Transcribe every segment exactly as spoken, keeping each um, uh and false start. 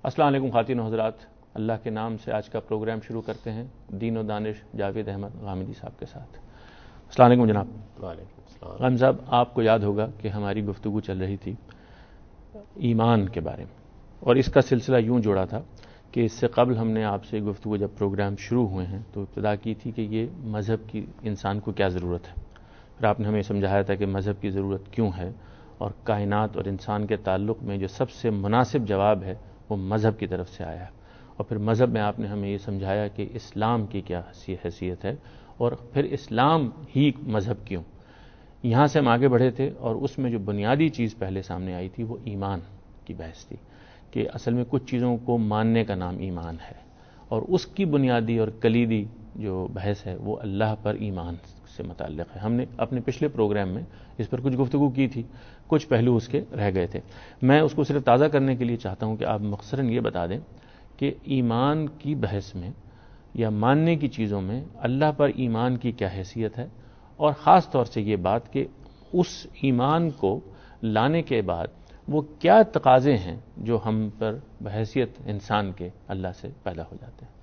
السلام علیکم خواتین و حضرات، اللہ کے نام سے آج کا پروگرام شروع کرتے ہیں دین و دانش جاوید احمد غامدی صاحب کے ساتھ۔ السلام علیکم جناب۔ وعلیکم السلام۔ غام صاحب، آپ کو یاد ہوگا کہ ہماری گفتگو چل رہی تھی ایمان کے بارے میں، اور اس کا سلسلہ یوں جوڑا تھا کہ اس سے قبل ہم نے آپ سے گفتگو جب پروگرام شروع ہوئے ہیں تو ابتدا کی تھی کہ یہ مذہب کی انسان کو کیا ضرورت ہے، پھر آپ نے ہمیں سمجھایا تھا کہ مذہب کی ضرورت کیوں ہے، اور کائنات اور انسان کے تعلق میں جو سب سے مناسب جواب ہے وہ مذہب کی طرف سے آیا ہے، اور پھر مذہب میں آپ نے ہمیں یہ سمجھایا کہ اسلام کی کیا حیثیت ہے، اور پھر اسلام ہی مذہب کیوں۔ یہاں سے ہم آگے بڑھے تھے اور اس میں جو بنیادی چیز پہلے سامنے آئی تھی وہ ایمان کی بحث تھی کہ اصل میں کچھ چیزوں کو ماننے کا نام ایمان ہے، اور اس کی بنیادی اور کلیدی جو بحث ہے وہ اللہ پر ایمان سے متعلق ہے۔ ہم نے اپنے پچھلے پروگرام میں اس پر کچھ گفتگو کی تھی، کچھ پہلو اس کے رہ گئے تھے۔ میں اس کو صرف تازہ کرنے کے لیے چاہتا ہوں کہ آپ مختصراً یہ بتا دیں کہ ایمان کی بحث میں یا ماننے کی چیزوں میں اللہ پر ایمان کی کیا حیثیت ہے، اور خاص طور سے یہ بات کہ اس ایمان کو لانے کے بعد وہ کیا تقاضے ہیں جو ہم پر بحیثیت انسان کے اللہ سے پیدا ہو جاتے ہیں۔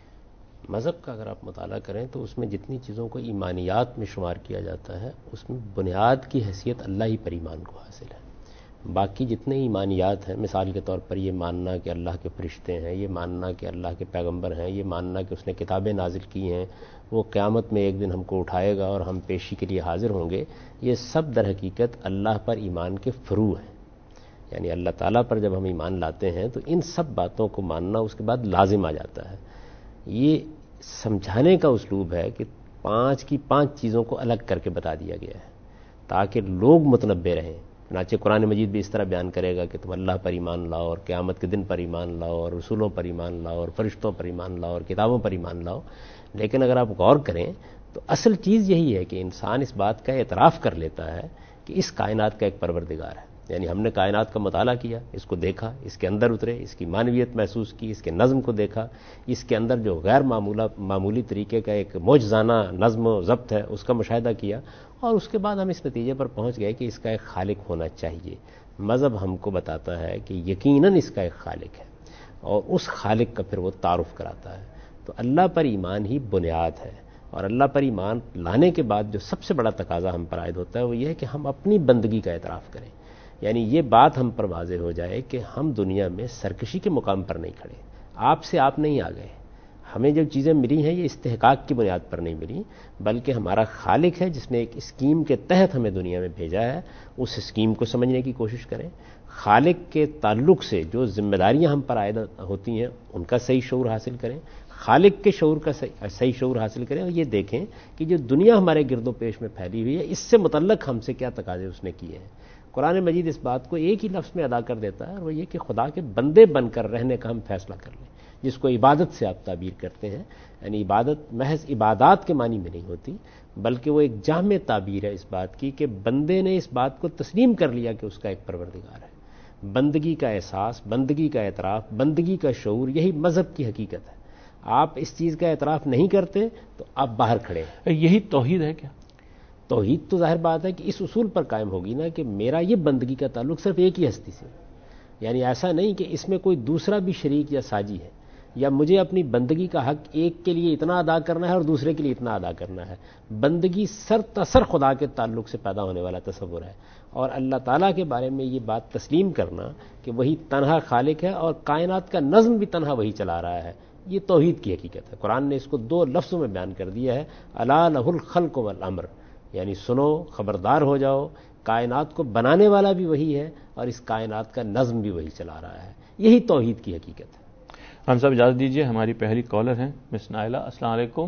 مذہب کا اگر آپ مطالعہ کریں تو اس میں جتنی چیزوں کو ایمانیات میں شمار کیا جاتا ہے اس میں بنیاد کی حیثیت اللہ ہی پر ایمان کو حاصل ہے۔ باقی جتنے ایمانیات ہیں، مثال کے طور پر یہ ماننا کہ اللہ کے فرشتے ہیں، یہ ماننا کہ اللہ کے پیغمبر ہیں، یہ ماننا کہ اس نے کتابیں نازل کی ہیں، وہ قیامت میں ایک دن ہم کو اٹھائے گا اور ہم پیشی کے لیے حاضر ہوں گے، یہ سب در حقیقت اللہ پر ایمان کے فروع ہیں۔ یعنی اللہ تعالیٰ پر جب ہم ایمان لاتے ہیں تو ان سب باتوں کو ماننا اس کے بعد لازم آ جاتا ہے۔ یہ سمجھانے کا اسلوب ہے کہ پانچ کی پانچ چیزوں کو الگ کر کے بتا دیا گیا ہے تاکہ لوگ متنبع رہیں۔ چنانچہ قرآن مجید بھی اس طرح بیان کرے گا کہ تم اللہ پر ایمان لاؤ اور قیامت کے دن پر ایمان لاؤ اور رسولوں پر ایمان لاؤ اور فرشتوں پر ایمان لاؤ اور کتابوں پر ایمان لاؤ۔ لیکن اگر آپ غور کریں تو اصل چیز یہی ہے کہ انسان اس بات کا اعتراف کر لیتا ہے کہ اس کائنات کا ایک پروردگار ہے۔ یعنی ہم نے کائنات کا مطالعہ کیا، اس کو دیکھا، اس کے اندر اترے، اس کی معنویت محسوس کی، اس کے نظم کو دیکھا، اس کے اندر جو غیر معمولہ معمولی طریقے کا ایک معجزانہ نظم و ضبط ہے اس کا مشاہدہ کیا، اور اس کے بعد ہم اس نتیجے پر پہنچ گئے کہ اس کا ایک خالق ہونا چاہیے۔ مذہب ہم کو بتاتا ہے کہ یقیناً اس کا ایک خالق ہے، اور اس خالق کا پھر وہ تعارف کراتا ہے۔ تو اللہ پر ایمان ہی بنیاد ہے، اور اللہ پر ایمان لانے کے بعد جو سب سے بڑا تقاضا ہم پر عائد ہوتا ہے وہ یہ ہے کہ ہم اپنی بندگی کا اعتراف کریں۔ یعنی یہ بات ہم پر واضح ہو جائے کہ ہم دنیا میں سرکشی کے مقام پر نہیں کھڑے، آپ سے آپ نہیں آ گئے، ہمیں جو چیزیں ملی ہیں یہ استحقاق کی بنیاد پر نہیں ملی، بلکہ ہمارا خالق ہے جس نے ایک اسکیم کے تحت ہمیں دنیا میں بھیجا ہے۔ اس اسکیم کو سمجھنے کی کوشش کریں، خالق کے تعلق سے جو ذمہ داریاں ہم پر عائد ہوتی ہیں ان کا صحیح شعور حاصل کریں، خالق کے شعور کا صحیح شعور حاصل کریں، اور یہ دیکھیں کہ جو دنیا ہمارے گرد و پیش میں پھیلی ہوئی ہے اس سے متعلق ہم سے کیا تقاضے اس نے کیے ہیں۔ قرآن مجید اس بات کو ایک ہی لفظ میں ادا کر دیتا ہے، اور وہ یہ کہ خدا کے بندے بن کر رہنے کا ہم فیصلہ کر لیں، جس کو عبادت سے آپ تعبیر کرتے ہیں۔ یعنی عبادت محض عبادات کے معنی میں نہیں ہوتی، بلکہ وہ ایک جامع تعبیر ہے اس بات کی کہ بندے نے اس بات کو تسلیم کر لیا کہ اس کا ایک پروردگار ہے۔ بندگی کا احساس، بندگی کا اعتراف، بندگی کا شعور، یہی مذہب کی حقیقت ہے۔ آپ اس چیز کا اعتراف نہیں کرتے تو آپ باہر کھڑے ہیں۔ یہی توحید ہے کیا؟ توحید تو ظاہر بات ہے کہ اس اصول پر قائم ہوگی نا کہ میرا یہ بندگی کا تعلق صرف ایک ہی ہستی سے، یعنی ایسا نہیں کہ اس میں کوئی دوسرا بھی شریک یا ساجی ہے، یا مجھے اپنی بندگی کا حق ایک کے لیے اتنا ادا کرنا ہے اور دوسرے کے لیے اتنا ادا کرنا ہے۔ بندگی سر تسر خدا کے تعلق سے پیدا ہونے والا تصور ہے، اور اللہ تعالیٰ کے بارے میں یہ بات تسلیم کرنا کہ وہی تنہا خالق ہے اور کائنات کا نظم بھی تنہا وہی چلا رہا ہے، یہ توحید کی حقیقت ہے۔ قرآن نے اس کو دو لفظوں میں بیان کر دیا ہے، الا لہ الخلق والامر، یعنی سنو، خبردار ہو جاؤ، کائنات کو بنانے والا بھی وہی ہے اور اس کائنات کا نظم بھی وہی چلا رہا ہے۔ یہی توحید کی حقیقت ہے۔ ہم سب اجازت دیجیے، ہماری پہلی کالر ہیں مس نائلہ۔ السلام علیکم۔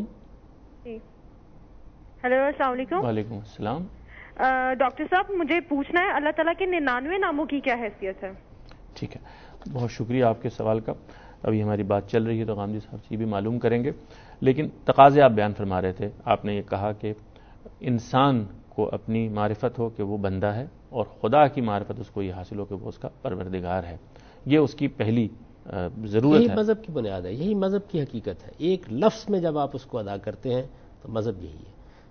جی ہیلو، السلام علیکم۔ وعلیکم السلام۔ ڈاکٹر صاحب، مجھے پوچھنا ہے اللہ تعالیٰ کے ننانوے ناموں کی کیا حیثیت ہے؟ ٹھیک ہے، بہت شکریہ آپ کے سوال کا۔ ابھی ہماری بات چل رہی ہے تو غامدی صاحب سے بھی معلوم کریں گے، لیکن تقاضے آپ بیان فرما رہے تھے۔ آپ نے یہ کہا کہ انسان کو اپنی معرفت ہو کہ وہ بندہ ہے، اور خدا کی معرفت اس کو یہ حاصل ہو کہ وہ اس کا پروردگار ہے، یہ اس کی پہلی ضرورت ہے۔ یہی مذہب کی بنیاد ہے، یہی مذہب کی حقیقت ہے۔ ایک لفظ میں جب آپ اس کو ادا کرتے ہیں تو مذہب یہی ہے۔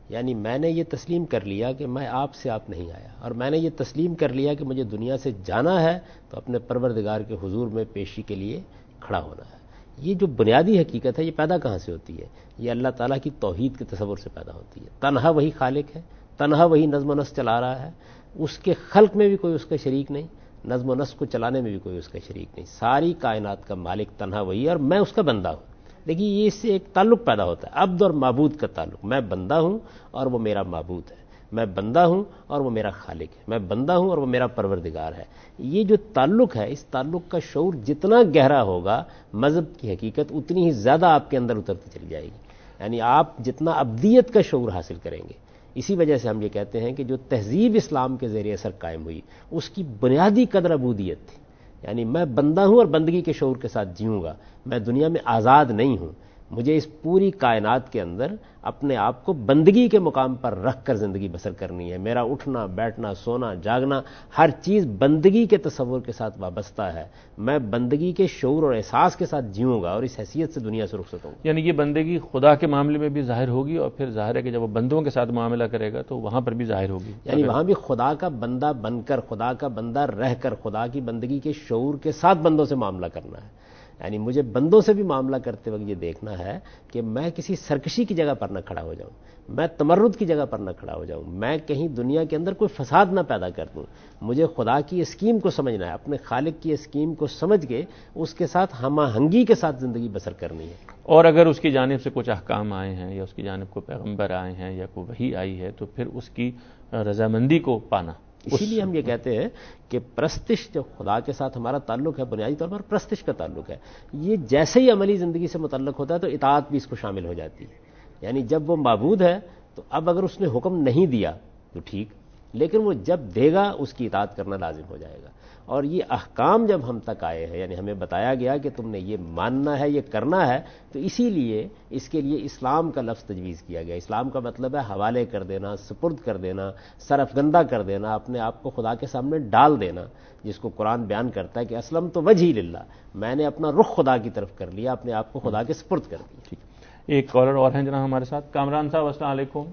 یعنی میں نے یہ تسلیم کر لیا کہ میں آپ سے آپ نہیں آیا، اور میں نے یہ تسلیم کر لیا کہ مجھے دنیا سے جانا ہے تو اپنے پروردگار کے حضور میں پیشی کے لیے کھڑا ہونا ہے۔ یہ جو بنیادی حقیقت ہے یہ پیدا کہاں سے ہوتی ہے؟ یہ اللہ تعالیٰ کی توحید کے تصور سے پیدا ہوتی ہے۔ تنہا وہی خالق ہے، تنہا وہی نظم و نسق چلا رہا ہے، اس کے خلق میں بھی کوئی اس کا شریک نہیں، نظم و نسق کو چلانے میں بھی کوئی اس کا شریک نہیں، ساری کائنات کا مالک تنہا وہی ہے اور میں اس کا بندہ ہوں۔ دیکھیے یہ اس سے ایک تعلق پیدا ہوتا ہے، عبد اور معبود کا تعلق، میں بندہ ہوں اور وہ میرا معبود ہے، میں بندہ ہوں اور وہ میرا خالق ہے، میں بندہ ہوں اور وہ میرا پروردگار ہے۔ یہ جو تعلق ہے، اس تعلق کا شعور جتنا گہرا ہوگا مذہب کی حقیقت اتنی ہی زیادہ آپ کے اندر اترتی چلی جائے گی، یعنی آپ جتنا ابدیت کا شعور حاصل کریں گے۔ اسی وجہ سے ہم یہ کہتے ہیں کہ جو تہذیب اسلام کے زیر اثر قائم ہوئی اس کی بنیادی قدر عبودیت تھی، یعنی میں بندہ ہوں اور بندگی کے شعور کے ساتھ جیوں گا، میں دنیا میں آزاد نہیں ہوں، مجھے اس پوری کائنات کے اندر اپنے آپ کو بندگی کے مقام پر رکھ کر زندگی بسر کرنی ہے، میرا اٹھنا بیٹھنا سونا جاگنا ہر چیز بندگی کے تصور کے ساتھ وابستہ ہے، میں بندگی کے شعور اور احساس کے ساتھ جیوں گا اور اس حیثیت سے دنیا سے رخصت ہوں گا۔ یعنی یہ بندگی خدا کے معاملے میں بھی ظاہر ہوگی، اور پھر ظاہر ہے کہ جب وہ بندوں کے ساتھ معاملہ کرے گا تو وہاں پر بھی ظاہر ہوگی، یعنی وہاں بھی خدا کا بندہ بن کر، خدا کا بندہ رہ کر خدا کی بندگی کے شعور کے ساتھ بندوں سے معاملہ کرنا ہے۔ یعنی مجھے بندوں سے بھی معاملہ کرتے وقت یہ دیکھنا ہے کہ میں کسی سرکشی کی جگہ پر نہ کھڑا ہو جاؤں، میں تمرد کی جگہ پر نہ کھڑا ہو جاؤں، میں کہیں دنیا کے اندر کوئی فساد نہ پیدا کر دوں۔ مجھے خدا کی اسکیم کو سمجھنا ہے، اپنے خالق کی اسکیم کو سمجھ کے اس کے ساتھ ہم آہنگی کے ساتھ زندگی بسر کرنی ہے۔ اور اگر اس کی جانب سے کچھ احکام آئے ہیں یا اس کی جانب کو پیغمبر آئے ہیں یا کوئی وحی آئی ہے تو پھر اس کی رضامندی کو پانا۔ اسی لیے ہم یہ کہتے ہیں کہ پرستش جو خدا کے ساتھ ہمارا تعلق ہے بنیادی طور پر پرستش کا تعلق ہے، یہ جیسے ہی عملی زندگی سے متعلق ہوتا ہے تو اطاعت بھی اس کو شامل ہو جاتی ہے۔ یعنی جب وہ معبود ہے تو اب اگر اس نے حکم نہیں دیا تو ٹھیک، لیکن وہ جب دے گا اس کی اطاعت کرنا لازم ہو جائے گا۔ اور یہ احکام جب ہم تک آئے ہیں، یعنی ہمیں بتایا گیا کہ تم نے یہ ماننا ہے، یہ کرنا ہے، تو اسی لیے اس کے لیے اسلام کا لفظ تجویز کیا گیا۔ اسلام کا مطلب ہے حوالے کر دینا، سپرد کر دینا، سرافگندہ کر دینا، اپنے آپ کو خدا کے سامنے ڈال دینا، جس کو قرآن بیان کرتا ہے کہ اسلم تو وجہی للہ، میں نے اپنا رخ خدا کی طرف کر لیا، اپنے آپ کو خدا کے سپرد کر دیا۔ ٹھیک، ایک کالر اور ہیں جناب ہمارے ساتھ، کامران صاحب السلام علیکم۔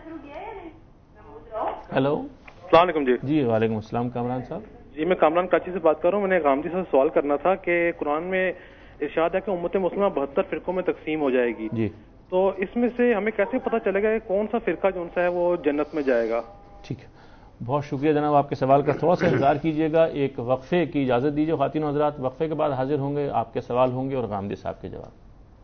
ہیلو، السلام علیکم۔ جی جی وعلیکم السلام کامران صاحب۔ جی میں کامران کراچی سے بات کر رہا ہوں۔ میں نے غامدی سے سوال کرنا تھا کہ قرآن میں ارشاد ہے کہ امت مسلمہ بہتر فرقوں میں تقسیم ہو جائے گی، جی تو اس میں سے ہمیں کیسے پتہ چلے گا کہ کون سا فرقہ جو سا ہے وہ جنت میں جائے گا؟ ٹھیک ہے، بہت شکریہ جناب، آپ کے سوال کا تھوڑا سا انتظار کیجیے گا، ایک وقفے کی اجازت دیجیے خواتین و حضرات، وقفے کے بعد حاضر ہوں گے، آپ کے سوال ہوں گے اور غامدی صاحب کے جواب۔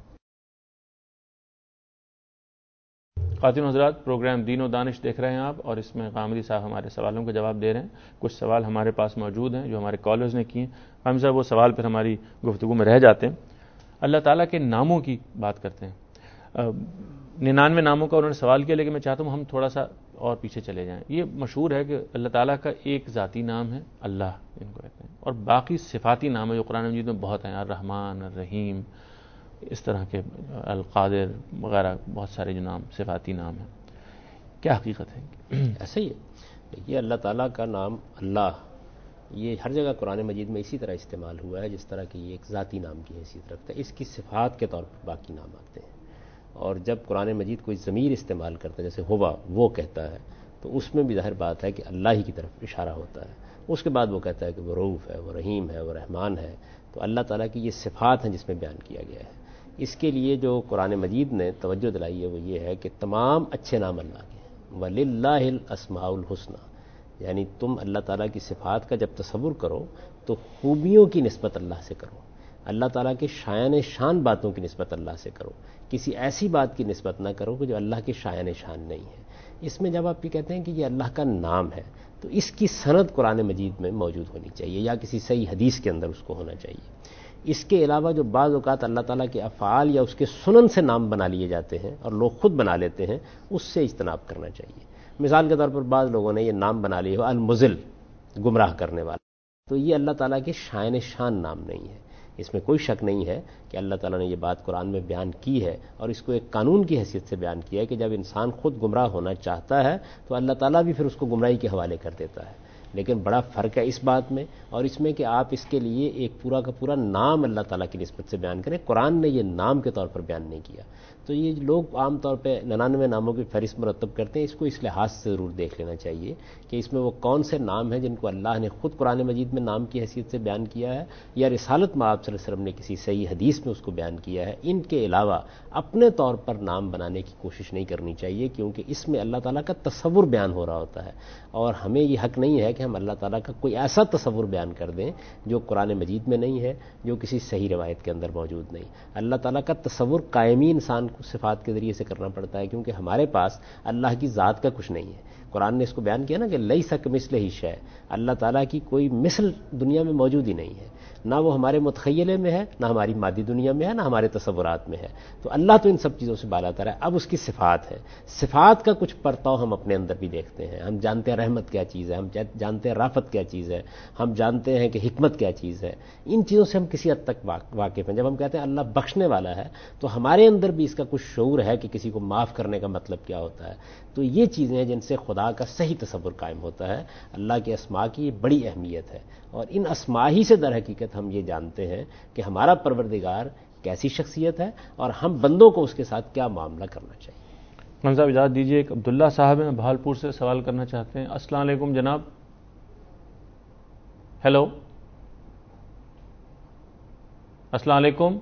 خواتین و حضرات، پروگرام دین و دانش دیکھ رہے ہیں آپ، اور اس میں غامدی صاحب ہمارے سوالوں کے جواب دے رہے ہیں۔ کچھ سوال ہمارے پاس موجود ہیں جو ہمارے کالرز نے کیے ہیں، غامدی صاحب وہ سوال پھر ہماری گفتگو میں رہ جاتے ہیں۔ اللہ تعالیٰ کے ناموں کی بات کرتے ہیں، ننانوے ناموں کا انہوں نے سوال کیا، لیکن میں چاہتا ہوں ہم تھوڑا سا اور پیچھے چلے جائیں۔ یہ مشہور ہے کہ اللہ تعالیٰ کا ایک ذاتی نام ہے اللہ، ان کو کہتے ہیں، اور باقی صفاتی نام ہے جو قرآن مجید میں بہت ہیں، الرحمن، الرحیم، اس طرح کے القادر وغیرہ بہت سارے جو نام صفاتی نام ہیں۔ کیا حقیقت ہے؟ ایسا ہی ہے، دیکھیے اللہ تعالیٰ کا نام اللہ یہ ہر جگہ قرآن مجید میں اسی طرح استعمال ہوا ہے جس طرح کہ یہ ایک ذاتی نام کی حیثیت رکھتا ہے، اس کی صفات کے طور پر باقی نام آتے ہیں۔ اور جب قرآن مجید کوئی ضمیر استعمال کرتا ہے جیسے ہوا وہ کہتا ہے تو اس میں بھی ظاہر بات ہے کہ اللہ ہی کی طرف اشارہ ہوتا ہے۔ اس کے بعد وہ کہتا ہے کہ وہ رؤوف ہے، وہ رحیم ہے، وہ رحمان ہے، تو اللہ تعالیٰ کی یہ صفات ہیں جس میں بیان کیا گیا ہے۔ اس کے لیے جو قرآن مجید نے توجہ دلائی ہے وہ یہ ہے کہ تمام اچھے نام اللہ کے ہیں، وَلِلَّهِ الْأَسْمَاءُ الْحُسْنَى، یعنی تم اللہ تعالیٰ کی صفات کا جب تصور کرو تو خوبیوں کی نسبت اللہ سے کرو، اللہ تعالیٰ کے شایان شان باتوں کی نسبت اللہ سے کرو، کسی ایسی بات کی نسبت نہ کرو کہ جو اللہ کے شایان شان نہیں ہے۔ اس میں جب آپ یہ کہتے ہیں کہ یہ اللہ کا نام ہے تو اس کی سند قرآن مجید میں موجود ہونی چاہیے یا کسی صحیح حدیث کے اندر اس کو ہونا چاہیے۔ اس کے علاوہ جو بعض اوقات اللہ تعالیٰ کے افعال یا اس کے سنن سے نام بنا لیے جاتے ہیں اور لوگ خود بنا لیتے ہیں، اس سے اجتناب کرنا چاہیے۔ مثال کے طور پر بعض لوگوں نے یہ نام بنا لیے ہو المضل، گمراہ کرنے والا، تو یہ اللہ تعالیٰ کے شایان شان نام نہیں ہے۔ اس میں کوئی شک نہیں ہے کہ اللہ تعالیٰ نے یہ بات قرآن میں بیان کی ہے اور اس کو ایک قانون کی حیثیت سے بیان کیا ہے کہ جب انسان خود گمراہ ہونا چاہتا ہے تو اللہ تعالیٰ بھی پھر اس کو گمراہی کے حوالے کر دیتا ہے۔ لیکن بڑا فرق ہے اس بات میں اور اس میں کہ آپ اس کے لیے ایک پورا کا پورا نام اللہ تعالیٰ کی نسبت سے بیان کریں۔ قرآن نے یہ نام کے طور پر بیان نہیں کیا۔ تو یہ لوگ عام طور پہ ننانوے ناموں کی فہرست مرتب کرتے ہیں، اس کو اس لحاظ سے ضرور دیکھ لینا چاہیے کہ اس میں وہ کون سے نام ہیں جن کو اللہ نے خود قرآن مجید میں نام کی حیثیت سے بیان کیا ہے یا رسالت مآب صلی اللہ علیہ وسلم نے کسی صحیح حدیث میں اس کو بیان کیا ہے۔ ان کے علاوہ اپنے طور پر نام بنانے کی کوشش نہیں کرنی چاہیے، کیونکہ اس میں اللہ تعالیٰ کا تصور بیان ہو رہا ہوتا ہے، اور ہمیں یہ حق نہیں ہے کہ ہم اللہ تعالیٰ کا کوئی ایسا تصور بیان کر دیں جو قرآن مجید میں نہیں ہے، جو کسی صحیح روایت کے اندر موجود نہیں۔ اللہ تعالیٰ کا تصور قائمی انسان کو صفات کے ذریعے سے کرنا پڑتا ہے، کیونکہ ہمارے پاس اللہ کی ذات کا کچھ نہیں ہے۔ قرآن نے اس کو بیان کیا نا کہ لیس کمثلہ شیء، اللہ تعالیٰ کی کوئی مثل دنیا میں موجود ہی نہیں ہے، نہ وہ ہمارے متخیلے میں ہے، نہ ہماری مادی دنیا میں ہے، نہ ہمارے تصورات میں ہے۔ تو اللہ تو ان سب چیزوں سے بالا تر ہے۔ اب اس کی صفات ہے، صفات کا کچھ پرتاؤ ہم اپنے اندر بھی دیکھتے ہیں۔ ہم جانتے ہیں رحمت کیا چیز ہے، ہم جانتے ہیں رافت کیا چیز ہے، ہم جانتے ہیں کہ حکمت کیا چیز ہے۔ ان چیزوں سے ہم کسی حد تک واقف ہیں۔ جب ہم کہتے ہیں اللہ بخشنے والا ہے تو ہمارے اندر بھی اس کا کچھ شعور ہے کہ کسی کو معاف کرنے کا مطلب کیا ہوتا ہے۔ تو یہ چیزیں ہیں جن سے خدا کا صحیح تصور قائم ہوتا ہے۔ اللہ کے اسماء کی یہ بڑی اہمیت ہے، اور ان اسماء ہی سے در حقیقت ہم یہ جانتے ہیں کہ ہمارا پروردگار کیسی شخصیت ہے اور ہم بندوں کو اس کے ساتھ کیا معاملہ کرنا چاہیے۔ مولانا صاحب اجازت دیجیے، ایک عبداللہ صاحب ہیں بہالپور سے سوال کرنا چاہتے ہیں۔ السلام علیکم جناب۔ ہیلو، السلام علیکم۔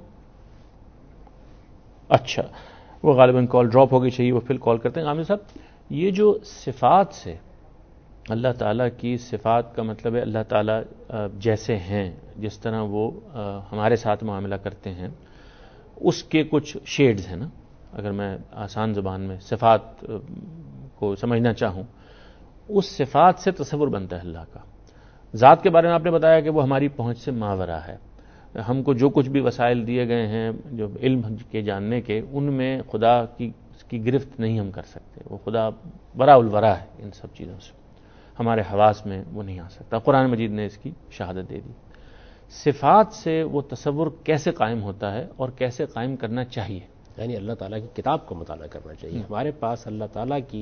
اچھا، وہ غالباً کال ڈراپ ہو گئی، چاہیے وہ پھر کال کرتے ہیں۔ عامر صاحب، یہ جو صفات سے اللہ تعالیٰ کی صفات کا مطلب ہے اللہ تعالیٰ جیسے ہیں، جس طرح وہ ہمارے ساتھ معاملہ کرتے ہیں، اس کے کچھ شیڈز ہیں نا۔ اگر میں آسان زبان میں صفات کو سمجھنا چاہوں، اس صفات سے تصور بنتا ہے اللہ کا۔ ذات کے بارے میں آپ نے بتایا کہ وہ ہماری پہنچ سے ماورا ہے۔ ہم کو جو کچھ بھی وسائل دیے گئے ہیں جو علم کے جاننے کے، ان میں خدا کی کی گرفت نہیں ہم کر سکتے۔ وہ خدا برا الورا ہے ان سب چیزوں سے، ہمارے حواس میں وہ نہیں آ سکتا۔ قرآن مجید نے اس کی شہادت دے دی۔ صفات سے وہ تصور کیسے قائم ہوتا ہے اور کیسے قائم کرنا چاہیے؟ یعنی اللہ تعالیٰ کی کتاب کو مطالعہ کرنا چاہیے۔ ہمارے پاس اللہ تعالیٰ کی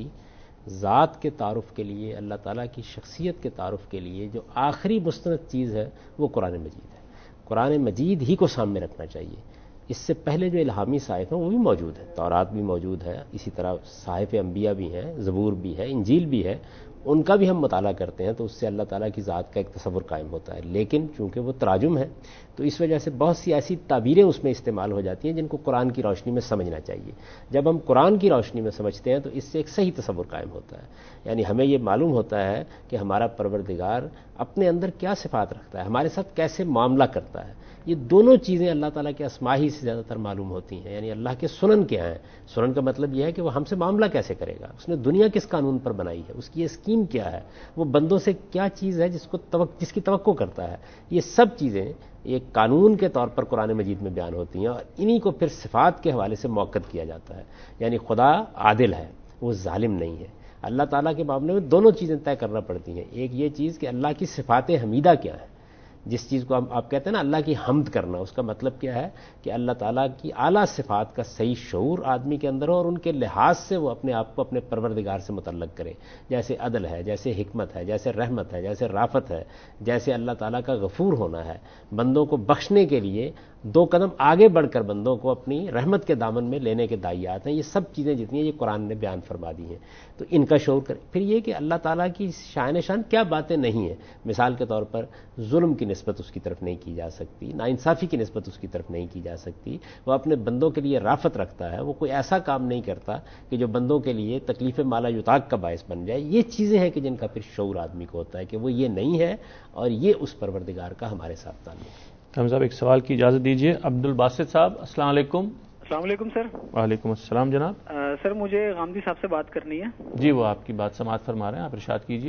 ذات کے تعارف کے لیے، اللہ تعالیٰ کی شخصیت کے تعارف کے لیے جو آخری مستند چیز ہے وہ قرآن مجید ہے۔ قرآن مجید ہی کو سامنے رکھنا چاہیے۔ اس سے پہلے جو الہامی صحائف ہیں وہ بھی موجود ہیں، تورات بھی موجود ہے، اسی طرح صحائف انبیاء بھی ہیں، زبور بھی ہے، انجیل بھی ہے، ان کا بھی ہم مطالعہ کرتے ہیں تو اس سے اللہ تعالیٰ کی ذات کا ایک تصور قائم ہوتا ہے۔ لیکن چونکہ وہ تراجم ہے تو اس وجہ سے بہت سی ایسی تعبیریں اس میں استعمال ہو جاتی ہیں جن کو قرآن کی روشنی میں سمجھنا چاہیے۔ جب ہم قرآن کی روشنی میں سمجھتے ہیں تو اس سے ایک صحیح تصور قائم ہوتا ہے، یعنی ہمیں یہ معلوم ہوتا ہے کہ ہمارا پروردگار اپنے اندر کیا صفات رکھتا ہے، ہمارے ساتھ کیسے معاملہ کرتا ہے۔ یہ دونوں چیزیں اللہ تعالیٰ کے اسماء ہی سے زیادہ تر معلوم ہوتی ہیں۔ یعنی اللہ کے سنن کیا ہیں، سنن کا مطلب یہ ہے کہ وہ ہم سے معاملہ کیسے کرے گا، اس نے دنیا کس قانون پر بنائی ہے، اس کی یہ اسکیم کیا ہے، وہ بندوں سے کیا چیز ہے جس کو توقع جس کی توقع کرتا ہے۔ یہ سب چیزیں ایک قانون کے طور پر قرآن مجید میں بیان ہوتی ہیں، اور انہی کو پھر صفات کے حوالے سے موقت کیا جاتا ہے۔ یعنی خدا عادل ہے، وہ ظالم نہیں ہے۔ اللہ تعالیٰ کے معاملے میں دونوں چیزیں طے کرنا پڑتی ہیں۔ ایک یہ چیز کہ اللہ کی صفات حمیدہ کیا ہے، جس چیز کو آپ کہتے ہیں نا اللہ کی حمد کرنا، اس کا مطلب کیا ہے کہ اللہ تعالیٰ کی اعلیٰ صفات کا صحیح شعور آدمی کے اندر ہو اور ان کے لحاظ سے وہ اپنے آپ کو اپنے پروردگار سے متعلق کرے، جیسے عدل ہے، جیسے حکمت ہے، جیسے رحمت ہے، جیسے رافت ہے، جیسے اللہ تعالیٰ کا غفور ہونا ہے، بندوں کو بخشنے کے لیے دو قدم آگے بڑھ کر بندوں کو اپنی رحمت کے دامن میں لینے کے داعیات ہیں۔ یہ سب چیزیں جتنی ہیں یہ قرآن نے بیان فرما دی ہیں، تو ان کا شعور کریں۔ پھر یہ کہ اللہ تعالیٰ کی شان شان کیا باتیں نہیں ہیں، مثال کے طور پر ظلم کی نسبت اس کی طرف نہیں کی جا سکتی، ناانصافی کی نسبت اس کی طرف نہیں کی جا سکتی۔ وہ اپنے بندوں کے لیے رافت رکھتا ہے، وہ کوئی ایسا کام نہیں کرتا کہ جو بندوں کے لیے تکلیف مالا یطاق کا باعث بن جائے۔ یہ چیزیں ہیں کہ جن کا پھر شعور آدمی کو ہوتا ہے کہ وہ یہ نہیں ہے، اور یہ اس پروردگار کا ہمارے ساتھ تعلق ہے۔ ہم صاحب ایک سوال کی اجازت دیجیے۔ عبد الباسط صاحب، السلام علیکم۔ السلام علیکم سر۔ وعلیکم السلام جناب۔ آ, سر مجھے غامدی صاحب سے بات کرنی ہے۔ جی، وہ آپ کی بات سماعت فرما رہے ہیں، آپ ارشاد کیجیے۔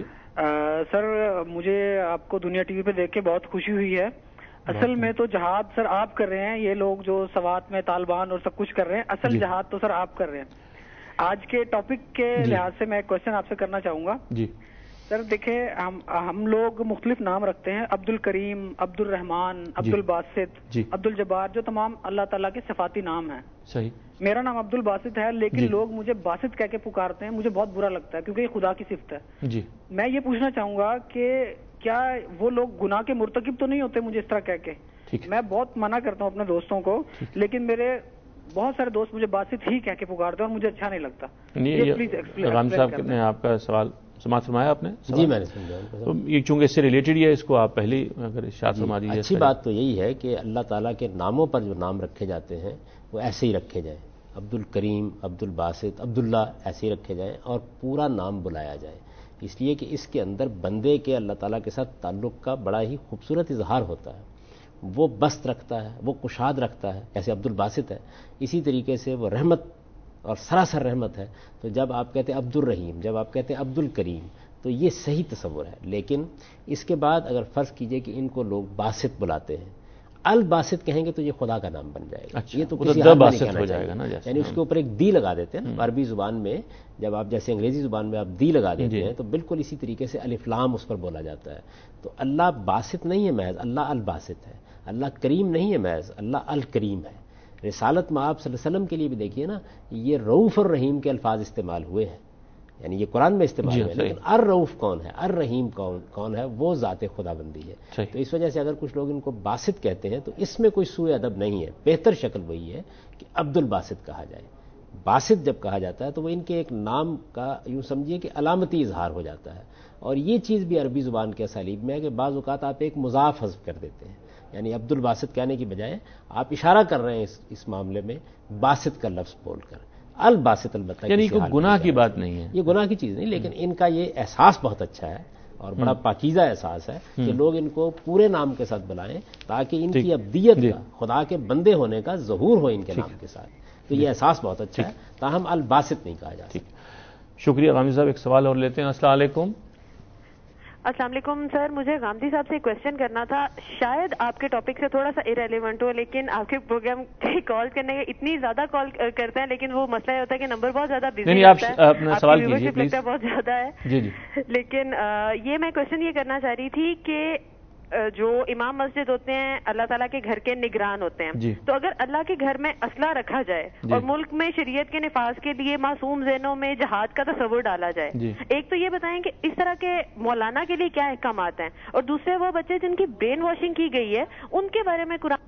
سر مجھے آپ کو دنیا ٹی وی پہ دیکھ کے بہت خوشی ہوئی ہے۔ اصل میں تو جہاد سر آپ کر رہے ہیں، یہ لوگ جو سوات میں طالبان اور سب کچھ کر رہے ہیں، اصل جی جہاد تو سر آپ کر رہے ہیں۔ آج کے ٹاپک کے جی لحاظ سے میں ایک کوشچن آپ سے کرنا چاہوں گا۔ جی سر دیکھیں، ہم ہم لوگ مختلف نام رکھتے ہیں، عبد الکریم، عبد الرحمان، عبد الباسط، جی عبد الجبار، جو تمام اللہ تعالیٰ کے صفاتی نام ہیں۔ صحیح۔ میرا نام عبد الباسط ہے، لیکن جی لوگ مجھے باسط کہہ کے پکارتے ہیں، مجھے بہت برا لگتا ہے کیونکہ یہ خدا کی صفت ہے۔ جی میں یہ پوچھنا چاہوں گا کہ کیا وہ لوگ گناہ کے مرتکب تو نہیں ہوتے مجھے اس طرح کہہ کے؟ ٹھیک ہے، میں بہت منع کرتا ہوں اپنے دوستوں کو، لیکن میرے بہت سارے دوست مجھے باسط ہی کہہ کے پکارتے ہیں اور مجھے اچھا نہیں لگتا. غامدی صاحب نے آپ کا سوال سماعت فرمایا آپ نے؟ جی میں نے سمجھا. یہ چونکہ اس سے ریلیٹڈ ہے، اس کو آپ پہلے اگر ارشاد فرما دیجیے. اچھی بات تو یہی ہے کہ اللہ تعالیٰ کے ناموں پر جو نام رکھے جاتے ہیں وہ ایسے ہی رکھے جائیں. عبد الکریم، عبد الباسط، عبداللہ ایسے ہی رکھے جائیں اور پورا نام بلایا جائے، اس لیے کہ اس کے اندر بندے کے اللہ تعالیٰ کے ساتھ تعلق کا بڑا ہی خوبصورت اظہار ہوتا ہے. وہ بست رکھتا ہے، وہ کشاد رکھتا ہے، جیسے عبد الباسط ہے، اسی طریقے سے وہ رحمت اور سراسر رحمت ہے. تو جب آپ کہتے ہیں عبد الرحیم، جب آپ کہتے ہیں عبد الکریم، تو یہ صحیح تصور ہے. لیکن اس کے بعد اگر فرض کیجئے کہ ان کو لوگ باسط بلاتے ہیں، الباسط کہیں گے تو یہ خدا کا نام بن جائے گا. اچھا، یہ تو وہ کسی تو حال میں باسط نہیں کہنا ہو جائے چاہیے. گا نا، جیسے یعنی اس کے اوپر ایک دی لگا دیتے ہیں نا عربی زبان میں، جب آپ جیسے انگریزی زبان میں آپ دی لگا دیتے ہیں تو بالکل اسی طریقے سے الف لام اس پر بولا جاتا ہے. تو اللہ باسط نہیں ہے محض، اللہ الباسط ہے. اللہ کریم نہیں ہے محض، اللہ الکریم ہے. رسالت میں آپ صلی اللہ علیہ وسلم کے لیے بھی دیکھیے نا، یہ رؤوف اور رحیم کے الفاظ استعمال ہوئے ہیں، یعنی یہ قرآن میں استعمال ہوئے ہیں. لیکن الرؤوف کون ہے، الرحیم کون کون ہے؟ وہ ذات خدا بندی ہے. تو اس وجہ سے اگر کچھ لوگ ان کو باسط کہتے ہیں تو اس میں کوئی سوء ادب نہیں ہے. بہتر شکل وہی ہے کہ عبد الباسط کہا جائے. باسط جب کہا جاتا ہے تو وہ ان کے ایک نام کا یوں سمجھیے کہ علامتی اظہار ہو جاتا ہے. اور یہ چیز بھی عربی زبان کے اسالیب میں ہے کہ بعض اوقات آپ ایک مضاف حذف کر دیتے ہیں، یعنی عبد الباسط کہنے کی بجائے آپ اشارہ کر رہے ہیں اس, اس معاملے میں باسط کا لفظ بول کر. الباسط البتہ یعنی کوئی گناہ کی بات نہیں ہے، یہ گناہ کی چیز نہیں، لیکن ان کا یہ احساس بہت اچھا ہے اور بڑا پاکیزہ احساس ہے کہ لوگ ان کو پورے نام کے ساتھ بلائیں تاکہ ان کی ابدیت کا، خدا کے بندے ہونے کا ظہور ہو ان کے نام کے ساتھ. تو یہ احساس بہت اچھا ہے، تاہم الباسط نہیں کہا جاتا. شکریہ غامدی صاحب. ایک سوال اور لیتے ہیں. السلام علیکم. السلام علیکم سر، مجھے غامدی صاحب سے ایک کوشچن کرنا تھا. شاید آپ کے ٹاپک سے تھوڑا سا ارریلیونٹ ہو، لیکن آپ کے پروگرام کال کرنے کے اتنی زیادہ کال کرتے ہیں، لیکن وہ مسئلہ یہ ہوتا ہے کہ نمبر بہت زیادہ بزی رہتا ہے، اپنا سوال کیجیے پلیز. لگتا ہے بہت زیادہ ہے. جی جی. لیکن یہ میں کوشچن یہ کرنا چاہ رہی تھی کہ جو امام مسجد ہوتے ہیں اللہ تعالیٰ کے گھر کے نگران ہوتے ہیں، جی. تو اگر اللہ کے گھر میں اسلحہ رکھا جائے جی. اور ملک میں شریعت کے نفاذ کے لیے معصوم ذہنوں میں جہاد کا تصور ڈالا جائے، جی. ایک تو یہ بتائیں کہ اس طرح کے مولانا کے لیے کیا احکامات ہیں، اور دوسرے وہ بچے جن کی برین واشنگ کی گئی ہے ان کے بارے میں قرآن.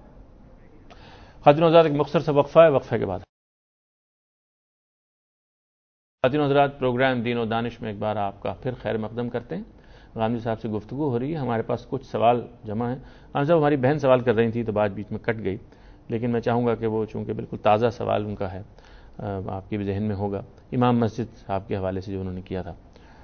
خاتون حضرات، ایک مختصر سا وقفہ ہے، وقفے کے بعد خاتون حضرات پروگرام دین و دانش میں ایک بار آپ کا پھر خیر مقدم کرتے ہیں. غامدی صاحب سے گفتگو ہو رہی ہے، ہمارے پاس کچھ سوال جمع ہیں. غامدی صاحب ہماری بہن سوال کر رہی تھی تو بات بیچ میں کٹ گئی، لیکن میں چاہوں گا کہ وہ چونکہ بالکل تازہ سوال ان کا ہے، آپ کے بھی ذہن میں ہوگا. امام مسجد صاحب کے حوالے سے جو انہوں نے کیا تھا،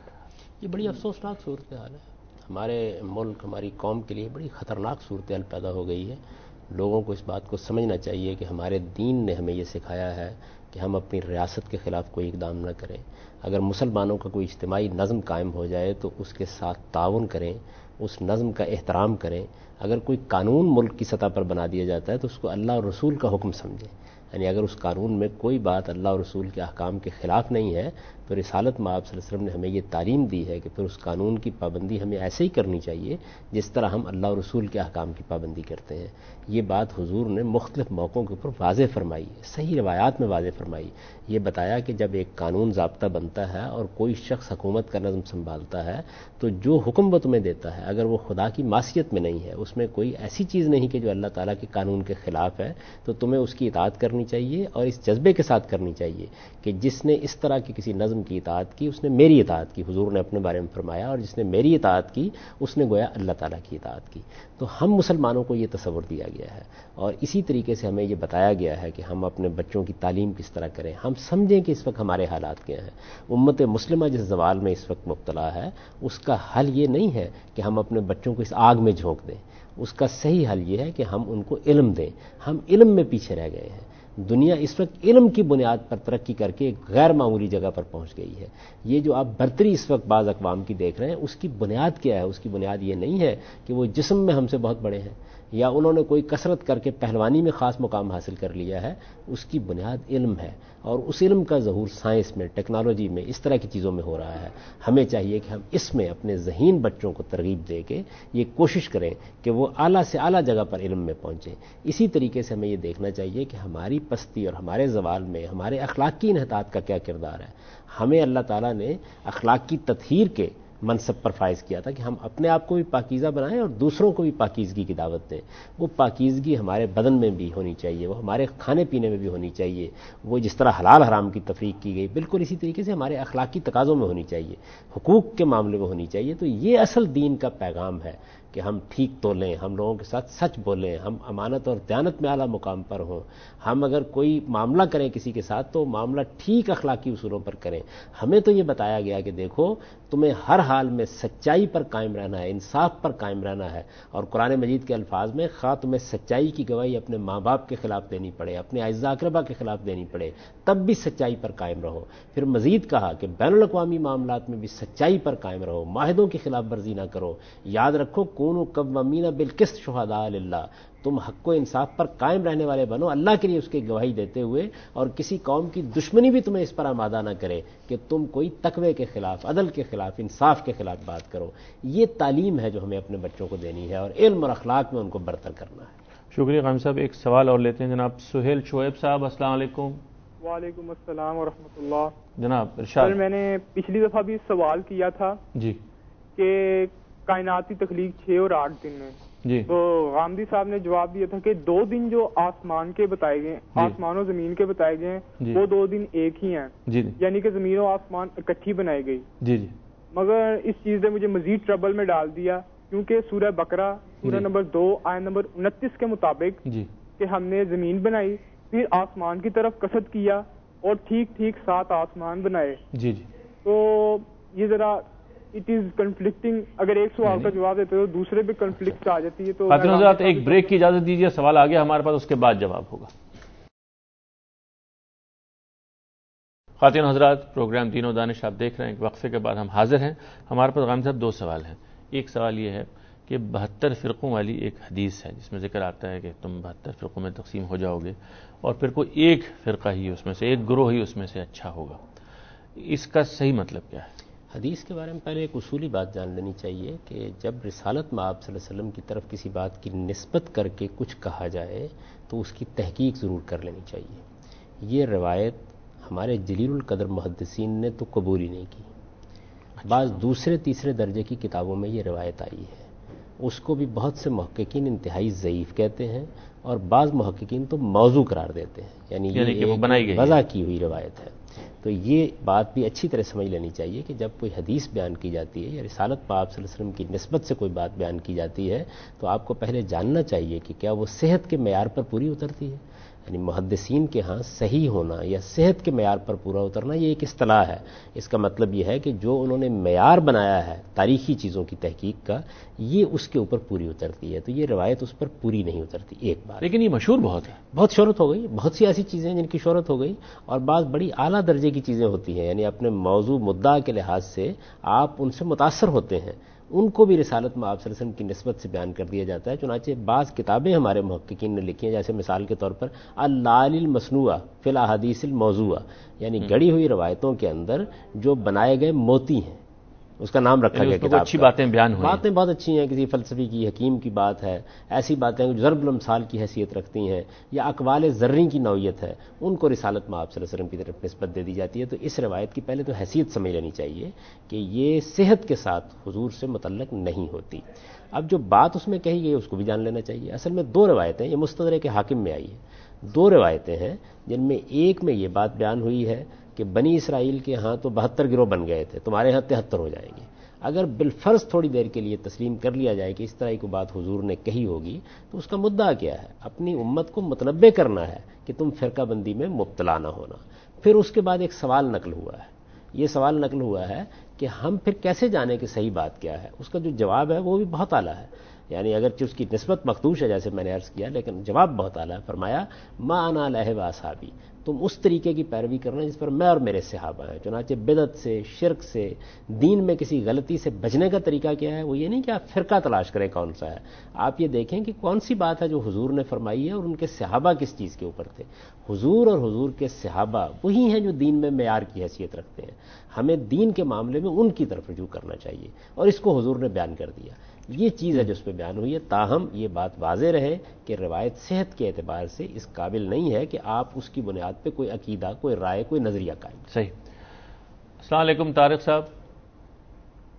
یہ بڑی افسوسناک صورتحال ہے. ہمارے ملک، ہماری قوم کے لیے بڑی خطرناک صورتحال پیدا ہو گئی ہے. لوگوں کو اس بات کو سمجھنا چاہیے کہ ہمارے دین نے ہمیں یہ سکھایا ہے کہ ہم اپنی ریاست کے خلاف کوئی اقدام نہ کریں. اگر مسلمانوں کا کوئی اجتماعی نظم قائم ہو جائے تو اس کے ساتھ تعاون کریں، اس نظم کا احترام کریں. اگر کوئی قانون ملک کی سطح پر بنا دیا جاتا ہے تو اس کو اللہ اور رسول کا حکم سمجھیں. یعنی اگر اس قانون میں کوئی بات اللہ اور رسول کے احکام کے خلاف نہیں ہے تو رسالت میں آپ صلی اللہ علیہ وسلم نے ہمیں یہ تعلیم دی ہے کہ پھر اس قانون کی پابندی ہمیں ایسے ہی کرنی چاہیے جس طرح ہم اللہ اور رسول کے احکام کی پابندی کرتے ہیں. یہ بات حضور نے مختلف موقعوں کے اوپر واضح فرمائی، صحیح روایات میں واضح فرمائی. یہ بتایا کہ جب ایک قانون ضابطہ بنتا ہے اور کوئی شخص حکومت کا نظم سنبھالتا ہے تو جو حکم وہ تمہیں دیتا ہے اگر وہ خدا کی معصیت میں نہیں ہے، اس میں کوئی ایسی چیز نہیں کہ جو اللہ تعالیٰ کے قانون کے خلاف ہے، تو تمہیں اس کی اطاعت کرنی چاہیے اور اس جذبے کے ساتھ کرنی چاہیے کہ جس نے اس طرح کی کسی نظم کی اطاعت کی اس نے میری اطاعت کی. حضور نے اپنے بارے میں فرمایا، اور جس نے میری اطاعت کی اس نے گویا اللہ تعالیٰ کی اطاعت کی. تو ہم مسلمانوں کو یہ تصور دیا گیا ہے اور اسی طریقے سے ہمیں یہ بتایا گیا ہے کہ ہم اپنے بچوں کی تعلیم کس طرح کریں. ہم سمجھیں کہ اس وقت ہمارے حالات کیا ہیں. امت مسلمہ جس زوال میں اس وقت مبتلا ہے اس کا حل یہ نہیں ہے کہ ہم اپنے بچوں کو اس آگ میں جھونک دیں. اس کا صحیح حل یہ ہے کہ ہم ان کو علم دیں. ہم علم میں پیچھے رہ گئے ہیں. دنیا اس وقت علم کی بنیاد پر ترقی کر کے ایک غیر معمولی جگہ پر پہنچ گئی ہے. یہ جو آپ برتری اس وقت بعض اقوام کی دیکھ رہے ہیں اس کی بنیاد کیا ہے؟ اس کی بنیاد یہ نہیں ہے کہ وہ جسم میں ہم سے بہت بڑے ہیں یا انہوں نے کوئی کثرت کر کے پہلوانی میں خاص مقام حاصل کر لیا ہے. اس کی بنیاد علم ہے اور اس علم کا ظہور سائنس میں، ٹیکنالوجی میں، اس طرح کی چیزوں میں ہو رہا ہے. ہمیں چاہیے کہ ہم اس میں اپنے ذہین بچوں کو ترغیب دے کے یہ کوشش کریں کہ وہ اعلیٰ سے اعلیٰ جگہ پر علم میں پہنچیں. اسی طریقے سے ہمیں یہ دیکھنا چاہیے کہ ہماری پستی اور ہمارے زوال میں ہمارے اخلاقی انحطاط کا کیا کردار ہے. ہمیں اللہ تعالیٰ نے اخلاق کی تطہیر کے منصب پر فائز کیا تھا کہ ہم اپنے آپ کو بھی پاکیزہ بنائیں اور دوسروں کو بھی پاکیزگی کی دعوت دیں. وہ پاکیزگی ہمارے بدن میں بھی ہونی چاہیے, وہ ہمارے کھانے پینے میں بھی ہونی چاہیے, وہ جس طرح حلال حرام کی تفریق کی گئی بالکل اسی طریقے سے ہمارے اخلاقی تقاضوں میں ہونی چاہیے, حقوق کے معاملے میں ہونی چاہیے. تو یہ اصل دین کا پیغام ہے کہ ہم ٹھیک تولیں, ہم لوگوں کے ساتھ سچ بولیں, ہم امانت اور دیانت میں اعلیٰ مقام پر ہوں, ہم اگر کوئی معاملہ کریں کسی کے ساتھ تو معاملہ ٹھیک اخلاقی اصولوں پر کریں. ہمیں تو یہ بتایا گیا کہ دیکھو تمہیں ہر حال میں سچائی پر قائم رہنا ہے, انصاف پر قائم رہنا ہے. اور قرآن مجید کے الفاظ میں خواہ تمہیں سچائی کی گواہی اپنے ماں باپ کے خلاف دینی پڑے, اپنے اعزا اقربا کے خلاف دینی پڑے, تب بھی سچائی پر قائم رہو. پھر مزید کہا کہ بین الاقوامی معاملات میں بھی سچائی پر قائم رہو, معاہدوں کی خلاف ورزی نہ کرو. یاد رکھو کونوا قوامین بالقسط شہداء للہ, تم حق و انصاف پر قائم رہنے والے بنو اللہ کے لیے اس کی گواہی دیتے ہوئے, اور کسی قوم کی دشمنی بھی تمہیں اس پر آمادہ نہ کرے کہ تم کوئی تقوی کے خلاف, عدل کے خلاف, انصاف کے خلاف بات کرو. یہ تعلیم ہے جو ہمیں اپنے بچوں کو دینی ہے اور علم اور اخلاق میں ان کو برتر کرنا ہے. شکریہ قائم صاحب. ایک سوال اور لیتے ہیں جناب سہیل شعیب صاحب. السلام علیکم. وعلیکم السلام ورحمۃ اللہ. جناب ارشاد. سر میں نے پچھلی دفعہ بھی سوال کیا تھا جی کہ کائناتی تخلیق چھ اور آٹھ دن میں, جی تو غامدی صاحب نے جواب دیا تھا کہ دو دن جو آسمان کے بتائے گئے, آسمان و زمین کے بتائے گئے ہیں, وہ دو دن ایک ہی ہیں, جی یعنی کہ زمین و آسمان اکٹھی بنائی گئی. جی جی مگر اس چیز نے مجھے مزید ٹربل میں ڈال دیا, کیونکہ سورہ بقرہ سورہ نمبر دو آیت نمبر انتیس کے مطابق جی کہ ہم نے زمین بنائی, پھر آسمان کی طرف قصد کیا اور ٹھیک ٹھیک سات آسمان بنائے. جی جی تو یہ ذرا اٹ از کنفلکٹنگ, اگر ایک سوال کا جواب دیتے تو دوسرے پہ کنفلکٹ آ جاتی ہے. تو خاتون حضرات ایک بریک کی اجازت دیجیے, سوال آ گیا ہمارے پاس, اس کے بعد جواب ہوگا. خواتین حضرات پروگرام دین و دانش آپ دیکھ رہے ہیں. وقفے کے بعد ہم حاضر ہیں. ہمارے پاس غام صاحب دو سوال ہیں. ایک سوال یہ ہے کہ بہتر فرقوں والی ایک حدیث ہے جس میں ذکر آتا ہے کہ تم بہتر فرقوں میں تقسیم ہو جاؤ گے اور پھر کوئی ایک فرقہ ہی اس میں سے, ایک گروہ ہی اس میں سے اچھا ہوگا. اس کا صحیح مطلب کیا ہے؟ حدیث کے بارے میں پہلے ایک اصولی بات جان لینی چاہیے کہ جب رسالت میں آپ صلی اللہ علیہ وسلم کی طرف کسی بات کی نسبت کر کے کچھ کہا جائے تو اس کی تحقیق ضرور کر لینی چاہیے. یہ روایت ہمارے جلیل القدر محدثین نے تو قبول ہی نہیں کی. بعض دوسرے تیسرے درجے کی کتابوں میں یہ روایت آئی ہے, اس کو بھی بہت سے محققین انتہائی ضعیف کہتے ہیں اور بعض محققین تو موضوع قرار دیتے ہیں, یعنی یہ ایک وضع کی ہوئی روایت ہے. تو یہ بات بھی اچھی طرح سمجھ لینی چاہیے کہ جب کوئی حدیث بیان کی جاتی ہے یا رسالت پاک صلی اللہ علیہ وسلم کی نسبت سے کوئی بات بیان کی جاتی ہے تو آپ کو پہلے جاننا چاہیے کہ کیا وہ صحت کے معیار پر پوری اترتی ہے. یعنی محدثین کے ہاں صحیح ہونا یا صحت کے معیار پر پورا اترنا یہ ایک اصطلاح ہے. اس کا مطلب یہ ہے کہ جو انہوں نے معیار بنایا ہے تاریخی چیزوں کی تحقیق کا, یہ اس کے اوپر پوری اترتی ہے. تو یہ روایت اس پر پوری نہیں اترتی. ایک بات, لیکن یہ مشہور بہت ہے, بہت شہرت ہو گئی. بہت سی ایسی چیزیں ہیں جن کی شہرت ہو گئی اور بعض بڑی اعلیٰ درجے کی چیزیں ہوتی ہیں, یعنی اپنے موضوع مدعا کے لحاظ سے آپ ان سے متاثر ہوتے ہیں, ان کو بھی رسالت میں آپ صلی اللہ علیہ وسلم کی نسبت سے بیان کر دیا جاتا ہے. چنانچہ بعض کتابیں ہمارے محققین نے لکھی ہیں, جیسے مثال کے طور پر اللعل المصنوعہ فی الاحادیث الموضوعہ, یعنی گڑی ہوئی روایتوں کے اندر جو بنائے گئے موتی ہیں, اس کا نام رکھا گیا کتاب. اچھی باتیں بیان ہوئی, باتیں بہت اچھی ہیں, کسی فلسفی کی حکیم کی بات ہے, ایسی باتیں جو ضرب الامثال کی حیثیت رکھتی ہیں یا اقوال زرعی کی نوعیت ہے, ان کو رسالت میں آپ صلی اللہ علیہ وسلم کی طرف نسبت دے دی جاتی ہے. تو اس روایت کی پہلے تو حیثیت سمجھ لینی چاہیے کہ یہ صحت کے ساتھ حضور سے متعلق نہیں ہوتی. اب جو بات اس میں کہی گئی اس کو بھی جان لینا چاہیے. اصل میں دو روایتیں, یہ مستدرک حاکم میں آئی ہے, دو روایتیں ہیں جن میں ایک میں یہ بات بیان ہوئی ہے کہ بنی اسرائیل کے ہاں تو بہتر گروہ بن گئے تھے, تمہارے ہاں تہتر ہو جائیں گے. اگر بالفرض تھوڑی دیر کے لیے تسلیم کر لیا جائے کہ اس طرح کی بات حضور نے کہی ہوگی, تو اس کا مدعا کیا ہے؟ اپنی امت کو متنبع کرنا ہے کہ تم فرقہ بندی میں مبتلا نہ ہونا. پھر اس کے بعد ایک سوال نقل ہوا ہے, یہ سوال نقل ہوا ہے کہ ہم پھر کیسے جانیں کہ صحیح بات کیا ہے. اس کا جو جواب ہے وہ بھی بہت اعلیٰ ہے, یعنی اگرچہ اس کی نسبت مخدوش ہے جیسے میں نے عرض کیا, لیکن جواب بہت اعلیٰ ہے. فرمایا ما انا علیہ واصحابی, تم اس طریقے کی پیروی کرنا جس پر میں اور میرے صحابہ ہیں. چنانچہ بدعت سے, شرک سے, دین میں کسی غلطی سے بچنے کا طریقہ کیا ہے, وہ یہ نہیں کہ آپ فرقہ تلاش کریں کون سا ہے, آپ یہ دیکھیں کہ کون سی بات ہے جو حضور نے فرمائی ہے اور ان کے صحابہ کس چیز کے اوپر تھے. حضور اور حضور کے صحابہ وہی ہیں جو دین میں معیار کی حیثیت رکھتے ہیں. ہمیں دین کے معاملے میں ان کی طرف رجوع کرنا چاہیے, اور اس کو حضور نے بیان کر دیا. یہ چیز ہے جو اس پہ بیان ہوئی ہے. تاہم یہ بات واضح رہے کہ روایت صحت کے اعتبار سے اس قابل نہیں ہے کہ آپ اس کی بنیاد پہ کوئی عقیدہ, کوئی رائے, کوئی نظریہ قائم. صحیح. السلام علیکم طارق صاحب.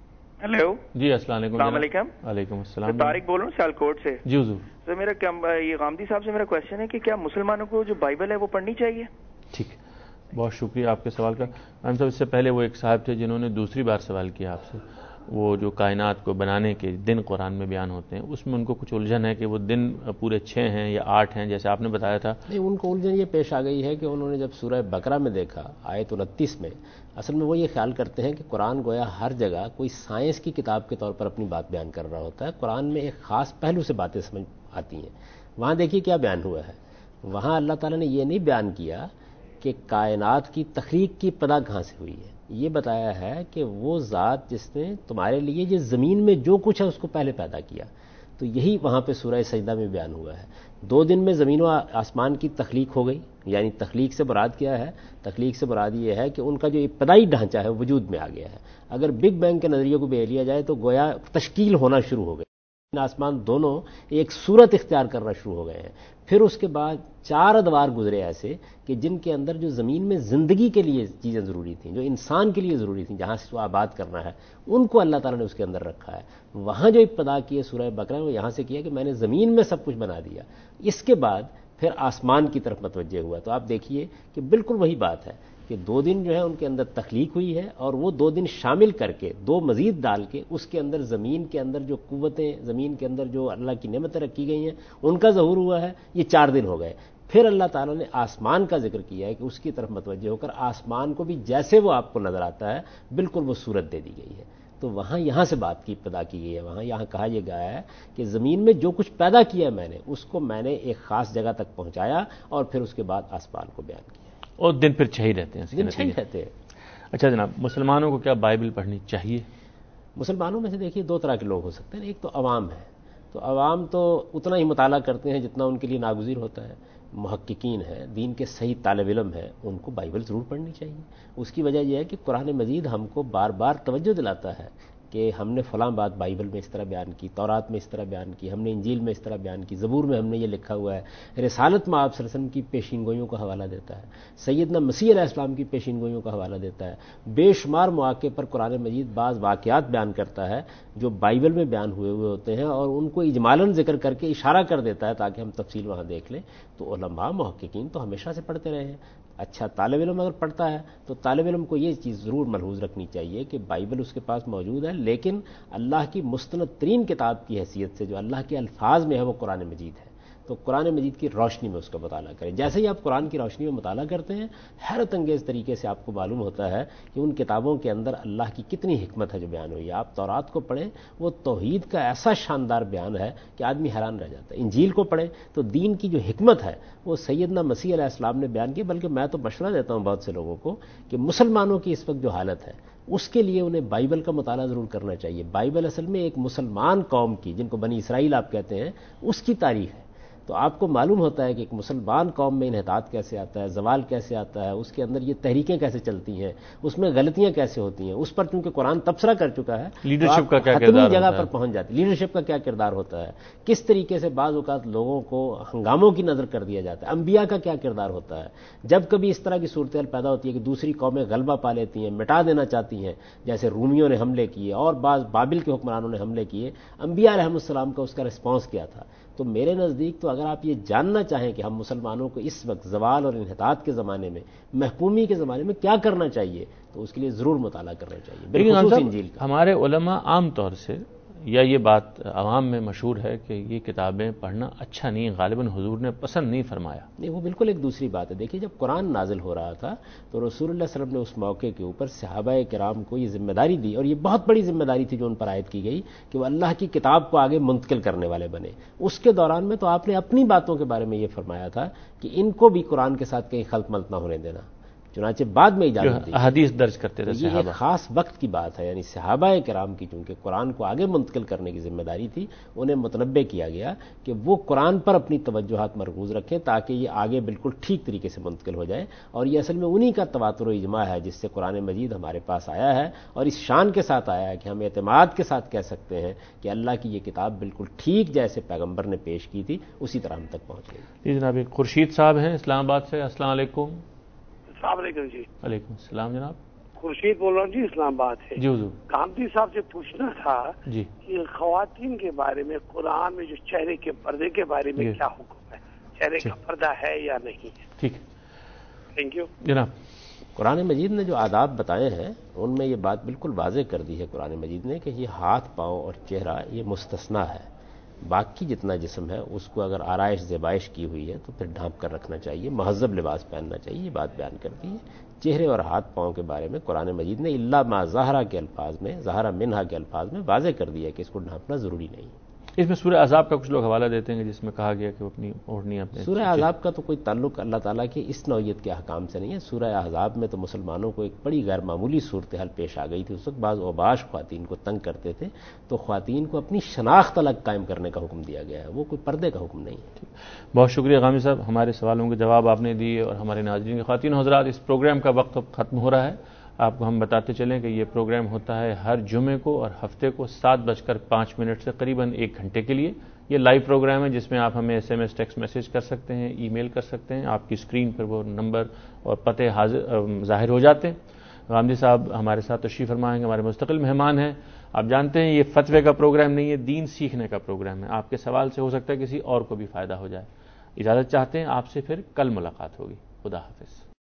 ہیلو جی السلام علیکم. السلام علیکم. وعلیکم السلام. طارق بول رہا ہوں سیالکوٹ سے. جی حضور. سر میرا یہ غامدی صاحب سے میرا کوشچن ہے کہ کیا مسلمانوں کو جو بائبل ہے وہ پڑھنی چاہیے؟ ٹھیک، بہت شکریہ آپ کے سوال کا. ہم صاحب اس سے پہلے وہ ایک صاحب تھے جنہوں نے دوسری بار سوال کیا آپ سے، وہ جو کائنات کو بنانے کے دن قرآن میں بیان ہوتے ہیں، اس میں ان کو کچھ الجھن ہے کہ وہ دن پورے چھ ہیں یا آٹھ ہیں جیسے آپ نے بتایا تھا. نہیں، ان کو الجھن یہ پیش آ گئی ہے کہ انہوں نے جب سورہ بقرہ میں دیکھا آیت انتیس میں، اصل میں وہ یہ خیال کرتے ہیں کہ قرآن گویا ہر جگہ کوئی سائنس کی کتاب کے طور پر اپنی بات بیان کر رہا ہوتا ہے. قرآن میں ایک خاص پہلو سے باتیں سمجھ آتی ہیں. وہاں دیکھیے کیا بیان ہوا ہے. وہاں اللہ تعالیٰ نے یہ نہیں بیان کیا کہ کائنات کی تخلیق کی ابتدا کہاں سے ہوئی ہے، یہ بتایا ہے کہ وہ ذات جس نے تمہارے لیے یہ زمین میں جو کچھ ہے اس کو پہلے پیدا کیا. تو یہی وہاں پہ سورہ سجدہ میں بیان ہوا ہے. دو دن میں زمین و آسمان کی تخلیق ہو گئی. یعنی تخلیق سے مراد کیا ہے؟ تخلیق سے مراد یہ ہے کہ ان کا جو ابتدائی ڈھانچہ ہے وجود میں آ گیا ہے. اگر بگ بینگ کے نظریے کو بھی لیا جائے تو گویا تشکیل ہونا شروع ہو گئی. آسمان دونوں ایک صورت اختیار کرنا شروع ہو گئے ہیں. پھر اس کے بعد چار ادوار گزرے ایسے کہ جن کے اندر جو زمین میں زندگی کے لیے چیزیں ضروری تھیں، جو انسان کے لیے ضروری تھیں، جہاں سے وہ آباد کرنا ہے، ان کو اللہ تعالیٰ نے اس کے اندر رکھا ہے. وہاں جو ابتدا کی ہے سورہ بقرہ وہ یہاں سے کیا کہ میں نے زمین میں سب کچھ بنا دیا. اس کے بعد پھر آسمان کی طرف متوجہ ہوا. تو آپ دیکھیے کہ بالکل وہی بات ہے کہ دو دن جو ہے ان کے اندر تخلیق ہوئی ہے، اور وہ دو دن شامل کر کے دو مزید ڈال کے اس کے اندر زمین کے اندر جو قوتیں، زمین کے اندر جو اللہ کی نعمتیں رکھی گئی ہیں ان کا ظہور ہوا ہے. یہ چار دن ہو گئے. پھر اللہ تعالیٰ نے آسمان کا ذکر کیا ہے کہ اس کی طرف متوجہ ہو کر آسمان کو بھی جیسے وہ آپ کو نظر آتا ہے بالکل وہ صورت دے دی گئی ہے. تو وہاں یہاں سے بات کی ابتدا کی گئی ہے. وہاں یہاں کہا یہ گیا ہے کہ زمین میں جو کچھ پیدا کیا ہے میں نے اس کو میں نے ایک خاص جگہ تک پہنچایا اور پھر اس کے بعد آسمان کو بیان کیا. اور دن پھر چھ ہی رہتے ہیں. دن چھ ہی رہتے ہیں. اچھا جناب، مسلمانوں کو کیا بائبل پڑھنی چاہیے؟ مسلمانوں میں سے دیکھیے دو طرح کے لوگ ہو سکتے ہیں. ایک تو عوام ہے. تو عوام تو اتنا ہی مطالعہ کرتے ہیں جتنا ان کے لیے ناگزیر ہوتا ہے. محققین ہیں، دین کے صحیح طالب علم ہیں، ان کو بائبل ضرور پڑھنی چاہیے. اس کی وجہ یہ ہے کہ قرآن مجید ہم کو بار بار توجہ دلاتا ہے کہ ہم نے فلاں بات بائبل میں اس طرح بیان کی، تورات میں اس طرح بیان کی، ہم نے انجیل میں اس طرح بیان کی، زبور میں ہم نے یہ لکھا ہوا ہے. رسالت میں آپ صلی اللہ علیہ وسلم کی پیشین گوئیوں کا حوالہ دیتا ہے. سیدنا مسیح علیہ السلام کی پیشین گوئیوں کا حوالہ دیتا ہے. بے شمار مواقع پر قرآن مجید بعض واقعات بیان کرتا ہے جو بائبل میں بیان ہوئے ہوئے ہوتے ہیں اور ان کو اجمالاً ذکر کر کے اشارہ کر دیتا ہے تاکہ ہم تفصیل وہاں دیکھ لیں. تو علماء محققین تو ہمیشہ سے پڑھتے رہے ہیں. اچھا طالب علم اگر پڑھتا ہے تو طالب علم کو یہ چیز ضرور ملحوظ رکھنی چاہیے کہ بائبل اس کے پاس موجود ہے، لیکن اللہ کی مستند ترین کتاب کی حیثیت سے جو اللہ کے الفاظ میں ہے وہ قرآن مجید ہے. تو قرآن مجید کی روشنی میں اس کا مطالعہ کریں. جیسے ہی آپ قرآن کی روشنی میں مطالعہ کرتے ہیں حیرت انگیز طریقے سے آپ کو معلوم ہوتا ہے کہ ان کتابوں کے اندر اللہ کی کتنی حکمت ہے جو بیان ہوئی ہے. آپ تورات کو پڑھیں، وہ توحید کا ایسا شاندار بیان ہے کہ آدمی حیران رہ جاتا ہے. انجیل کو پڑھیں تو دین کی جو حکمت ہے وہ سیدنا مسیح علیہ السلام نے بیان کی. بلکہ میں تو مشورہ دیتا ہوں بہت سے لوگوں کو کہ مسلمانوں کی اس وقت جو حالت ہے اس کے لیے انہیں بائبل کا مطالعہ ضرور کرنا چاہیے. بائبل اصل میں ایک مسلمان قوم کی، جن کو بنی اسرائیل آپ کہتے ہیں، اس کی تاریخ ہے. تو آپ کو معلوم ہوتا ہے کہ ایک مسلمان قوم میں انحطاط کیسے آتا ہے، زوال کیسے آتا ہے، اس کے اندر یہ تحریکیں کیسے چلتی ہیں، اس میں غلطیاں کیسے ہوتی ہیں. اس پر چونکہ قرآن تبصرہ کر چکا ہے، لیڈرشپ کا کیا کردار جگہ پر پہنچ جاتی ہے. لیڈرشپ کا کیا کردار ہوتا ہے، کس طریقے سے بعض اوقات لوگوں کو ہنگاموں کی نظر کر دیا جاتا ہے. انبیاء کا کیا کردار ہوتا ہے جب کبھی اس طرح کی صورتحال پیدا ہوتی ہے کہ دوسری قومیں غلبہ پا لیتی ہیں، مٹا دینا چاہتی ہیں، جیسے رومیوں نے حملے کیے اور بعض بابل کے حکمرانوں نے حملے کیے. انبیاء علیہ السلام کا اس کا رسپانس کیا تھا. تو میرے نزدیک تو اگر آپ یہ جاننا چاہیں کہ ہم مسلمانوں کو اس وقت زوال اور انحطاط کے زمانے میں، محکومی کے زمانے میں کیا کرنا چاہیے، تو اس کے لیے ضرور مطالعہ کرنا چاہیے. بالخصوص انجیل کا. ہمارے علماء عام طور سے یا یہ بات عوام میں مشہور ہے کہ یہ کتابیں پڑھنا اچھا نہیں، غالباً حضور نے پسند نہیں فرمایا. نہیں، وہ بالکل ایک دوسری بات ہے. دیکھیے جب قرآن نازل ہو رہا تھا تو رسول اللہ صلی اللہ علیہ وسلم نے اس موقع کے اوپر صحابہ کرام کو یہ ذمہ داری دی، اور یہ بہت بڑی ذمہ داری تھی جو ان پر عائد کی گئی کہ وہ اللہ کی کتاب کو آگے منتقل کرنے والے بنے. اس کے دوران میں تو آپ نے اپنی باتوں کے بارے میں یہ فرمایا تھا کہ ان کو بھی قرآن کے ساتھ کہیں خلط ملط نہ ہونے دینا. چنانچہ بعد میں اجازت دی، احادیث درج کرتے تھے یہ صحابہ. ایک خاص وقت کی بات ہے. یعنی صحابہ کرام کی چونکہ قرآن کو آگے منتقل کرنے کی ذمہ داری تھی، انہیں متنبہ کیا گیا کہ وہ قرآن پر اپنی توجہات مرکوز رکھیں تاکہ یہ آگے بالکل ٹھیک طریقے سے منتقل ہو جائے. اور یہ اصل میں انہی کا تواتر و اجماع ہے جس سے قرآن مجید ہمارے پاس آیا ہے، اور اس شان کے ساتھ آیا ہے کہ ہم اعتماد کے ساتھ کہہ سکتے ہیں کہ اللہ کی یہ کتاب بالکل ٹھیک جیسے پیغمبر نے پیش کی تھی اسی طرح ہم تک پہنچ گئی. جی جناب، خورشید صاحب ہیں اسلام آباد سے. السلام علیکم. السلام علیکم. جی وعلیکم السلام جناب. خورشید بول رہا ہوں جی، اسلام آباد ہے جی حضور. گامدی صاحب سے پوچھنا تھا جی کہ خواتین کے بارے میں قرآن میں جو چہرے کے پردے کے بارے میں کیا حکم ہے، چہرے کا پردہ ہے یا نہیں ہے؟ ٹھیک، تھینک یو جناب. قرآن مجید نے جو آداب بتائے ہیں ان میں یہ بات بالکل واضح کر دی ہے قرآن مجید نے کہ یہ ہاتھ پاؤں اور چہرہ یہ مستثنا ہے. باقی جتنا جسم ہے اس کو اگر آرائش زیبائش کی ہوئی ہے تو پھر ڈھانپ کر رکھنا چاہیے، مہذب لباس پہننا چاہیے. یہ بات بیان کر دی ہے. چہرے اور ہاتھ پاؤں کے بارے میں قرآن مجید نے الا ما ظہرا کے الفاظ میں، ظہرا منہا کے الفاظ میں واضح کر دیا کہ اس کو ڈھانپنا ضروری نہیں ہے. اس میں سورہ احزاب کا کچھ لوگ حوالہ دیتے ہیں جس میں کہا گیا کہ وہ اپنی اوڑھنی اپنے سورہ احزاب کا تو کوئی تعلق اللہ تعالیٰ کے اس نوعیت کے احکام سے نہیں ہے. سورہ احزاب میں تو مسلمانوں کو ایک بڑی غیر معمولی صورتحال پیش آ گئی تھی. اس وقت بعض اوباش خواتین کو تنگ کرتے تھے تو خواتین کو اپنی شناخت الگ قائم کرنے کا حکم دیا گیا ہے، وہ کوئی پردے کا حکم نہیں ہے. بہت شکریہ غامی صاحب، ہمارے سوالوں کے جواب آپ نے دیے اور ہمارے ناظرین خواتین و حضرات اس پروگرام کا وقت اب ختم ہو رہا ہے. آپ کو ہم بتاتے چلیں کہ یہ پروگرام ہوتا ہے ہر جمعے کو اور ہفتے کو سات بج کر پانچ منٹ سے قریباً ایک گھنٹے کے لیے. یہ لائیو پروگرام ہے جس میں آپ ہمیں S M S text message کر سکتے ہیں، ای میل کر سکتے ہیں. آپ کی اسکرین پر وہ نمبر اور پتے حاضر ظاہر ہو جاتے ہیں. غامدی صاحب ہمارے ساتھ تشریف فرمائیں گے، ہمارے مستقل مہمان ہیں. آپ جانتے ہیں یہ فتوے کا پروگرام نہیں ہے، دین سیکھنے کا پروگرام ہے. آپ کے سوال سے ہو سکتا ہے کسی اور کو بھی فائدہ ہو جائے. اجازت چاہتے ہیں، آپ سے پھر کل ملاقات ہوگی. خدا حافظ.